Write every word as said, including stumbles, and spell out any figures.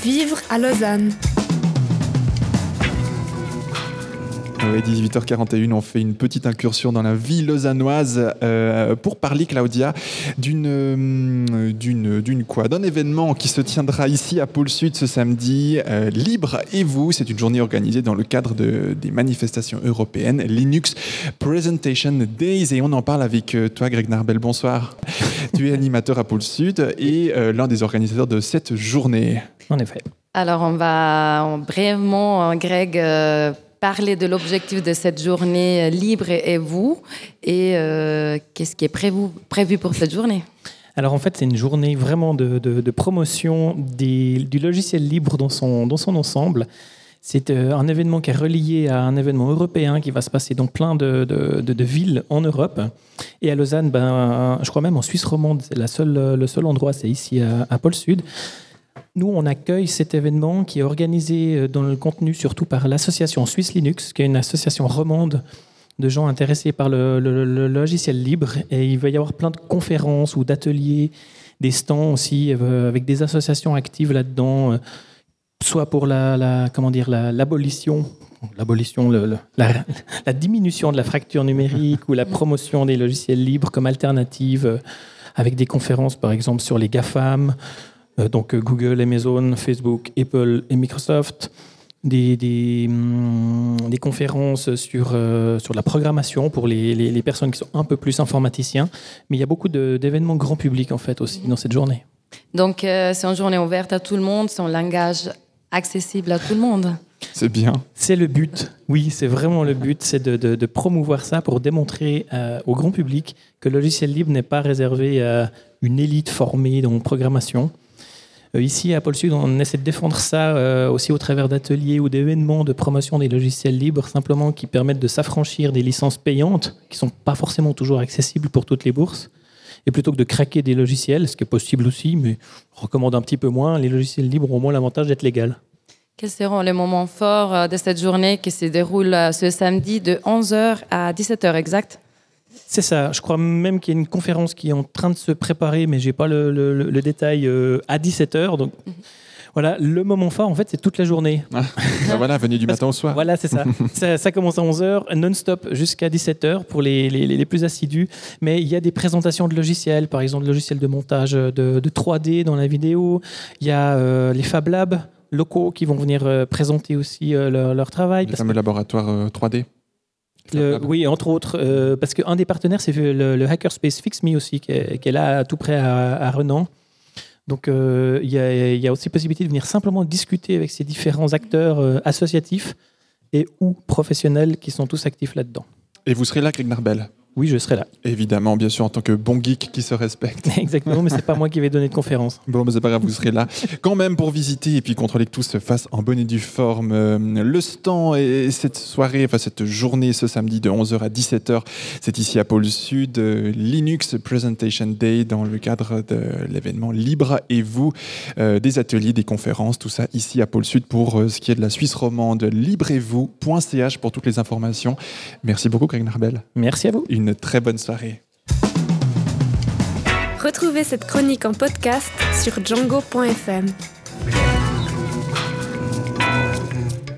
Vivre à Lausanne. Oui, dix-huit heures quarante et une, on fait une petite incursion dans la vie lausannoise euh, pour parler, Claudia, d'une, euh, d'une, d'une quoi d'un événement qui se tiendra ici à Pôle Sud ce samedi, euh, Libre et vous. C'est une journée organisée dans le cadre de, des manifestations européennes, Linux Presentation Days, et on en parle avec toi, Greg Narbel. Bonsoir. Tu es animateur à Pôle Sud et euh, l'un des organisateurs de cette journée. En effet. Alors, on va brièvement, Greg, euh, parler de l'objectif de cette journée Libre et vous, et euh, qu'est-ce qui est prévu, prévu pour cette journée? Alors en fait, c'est une journée vraiment de, de, de promotion des, du logiciel libre dans son, dans son ensemble. C'est euh, un événement qui est relié à un événement européen qui va se passer dans plein de, de, de, de villes en Europe. Et à Lausanne, ben, je crois même en Suisse romande, c'est la seule, le seul endroit, c'est ici à, à Pôle Sud. Nous, on accueille cet événement qui est organisé dans le contenu surtout par l'association Suisse Linux, qui est une association romande de gens intéressés par le, le, le logiciel libre. Et il va y avoir plein de conférences ou d'ateliers, des stands aussi, euh, avec des associations actives là-dedans, euh, soit pour la, la, comment dire, la, l'abolition, l'abolition le, le, la, la diminution de la fracture numérique ou la promotion des logiciels libres comme alternative, euh, avec des conférences, par exemple, sur les GAFAM, euh, donc euh, Google, Amazon, Facebook, Apple et Microsoft. Des, des, hum, des conférences sur, euh, sur la programmation pour les, les, les personnes qui sont un peu plus informaticiens. Mais il y a beaucoup de, d'événements grand public, en fait, aussi, dans cette journée. Donc, euh, c'est une journée ouverte à tout le monde, c'est un langage accessible à tout le monde. C'est bien. C'est le but, oui, c'est vraiment le but, c'est de, de, de promouvoir ça pour démontrer euh, au grand public que le logiciel libre n'est pas réservé à une élite formée dans la programmation. Ici, à Pôle Sud, on essaie de défendre ça euh, aussi au travers d'ateliers ou d'événements de promotion des logiciels libres, simplement qui permettent de s'affranchir des licences payantes, qui ne sont pas forcément toujours accessibles pour toutes les bourses. Et plutôt que de craquer des logiciels, ce qui est possible aussi, mais je recommande un petit peu moins, les logiciels libres ont au moins l'avantage d'être légaux. Quels seront les moments forts de cette journée qui se déroule ce samedi de onze heures à dix-sept heures, exact? C'est ça. Je crois même qu'il y a une conférence qui est en train de se préparer, mais je n'ai pas le, le, le détail euh, à dix-sept heures. Donc, mm-hmm. Voilà, le moment fort, en fait, c'est toute la journée. Ah, ben voilà, venez du matin au soir. Voilà, c'est ça. ça. Ça commence à onze heures, non-stop jusqu'à dix-sept heures pour les, les, les plus assidus. Mais il y a des présentations de logiciels, par exemple, le logiciel de montage de, de trois D dans la vidéo. Il y a euh, les Fab Labs locaux qui vont venir euh, présenter aussi euh, leur, leur travail. Les fameux que... laboratoires euh, trois D. Le, oui, entre autres, euh, parce qu'un des partenaires, c'est le, le Hackerspace FixMe aussi, qui est, qui est là tout près à, à Renan. Donc, euh, il y a, y a aussi possibilité de venir simplement discuter avec ces différents acteurs euh, associatifs et ou professionnels qui sont tous actifs là-dedans. Et vous serez là, Greg Narbel? Oui, je serai là. Évidemment, bien sûr, en tant que bon geek qui se respecte. Exactement, mais c'est pas moi qui vais donner de conférence. Bon, mais c'est pas grave, vous serez là quand même pour visiter et puis contrôler que tout se fasse en bonne et due forme. Le stand et cette soirée, enfin cette journée, ce samedi de onze heures à dix-sept heures, c'est ici à Pôle Sud, Linux Presentation Day dans le cadre de l'événement Libre et vous, euh, des ateliers, des conférences, tout ça ici à Pôle Sud pour euh, ce qui est de la Suisse romande. libre et vous point c h pour toutes les informations. Merci beaucoup, Greg Narbel. Merci à vous. Une très bonne soirée. Retrouvez cette chronique en podcast sur django point f m.